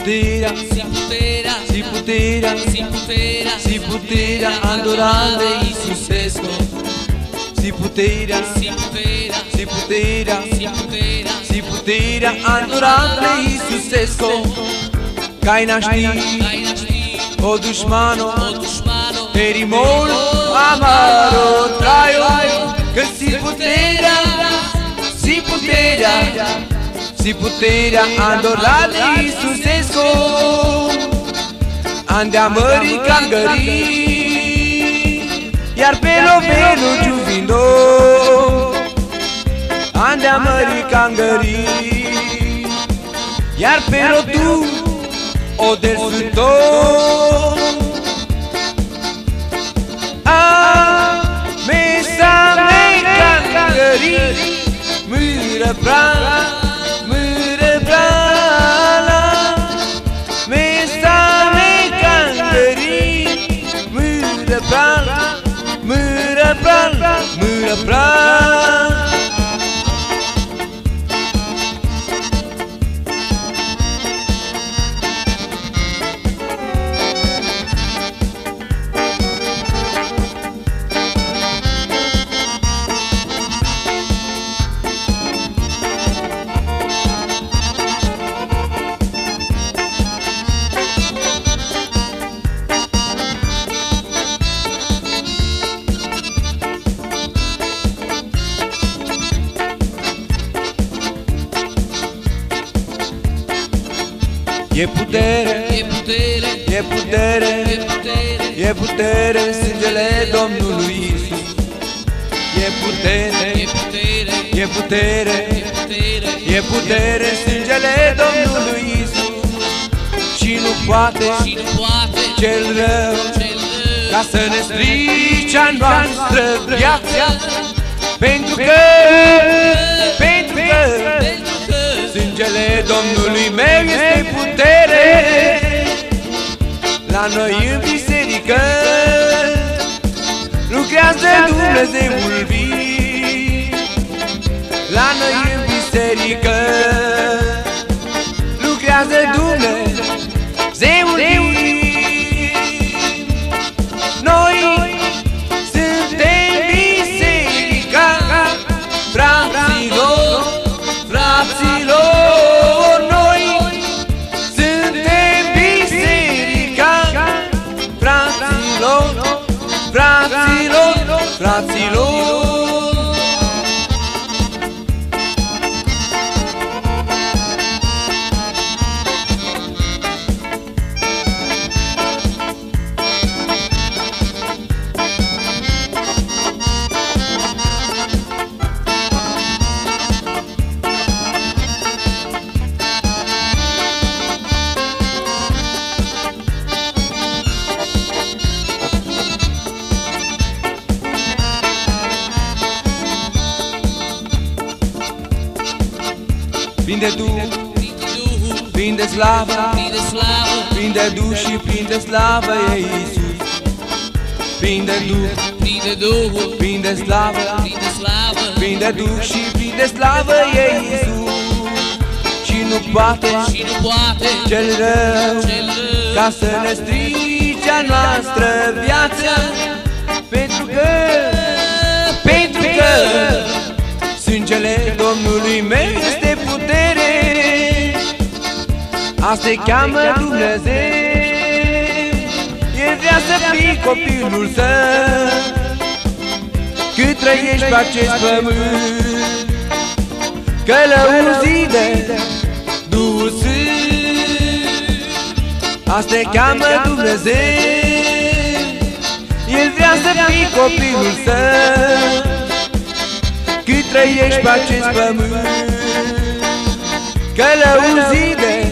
puterea, si puterea, si puterea adorare Iisusescu. Si puterea, si puterea, si puterea adorare Iisusescu. Kaj naști o dușmano, perimol amaro traio. Că si puterea, si puterea, si puterea adorare Iisusescu. Andiamării cangării, iar pe lovelu giuvindo. Andiamării cangării, iar pe rotu o del sfânto. Mesa mei cangării, mâră brala, mâră brala. Mesa mei cangării, mâră brala, mâră brala, mâră brala. E putere, e putere, e putere, e putere în sângele Domnului Iisus. E putere, e putere, e putere, e putere în sângele Domnului Iisus. Și nu poate cel rău ca să ne strice a noastră viața. Pentru că sângele Domnului meu este putere. La noi în biserică lucrează Dumnezeul vii. La noi în biserică lucrează Dumnezeul vii. Noi suntem biserica, fraților, fraților. Noi suntem biserica, fraților, fraților, fraților. Plin de Duh, plin de slavă, plin de Duh și plin de slavă e Iisus. Plin de Duh, plin de slavă, plin de Duh și plin de slavă e Iisus. Și nu poate cel rău ca să ne strice a noastră viața. Pentru că sângele Domnului meu este putere. Asta-i cheamă Dumnezeu. El vrea să fii copilul său cât trăiești pe acest pământ, călăuzit de Duhul Sfânt. Asta-i cheamă Dumnezeu. El vrea să fii copilul său cât trăiești pe acest pământ, călăuzit de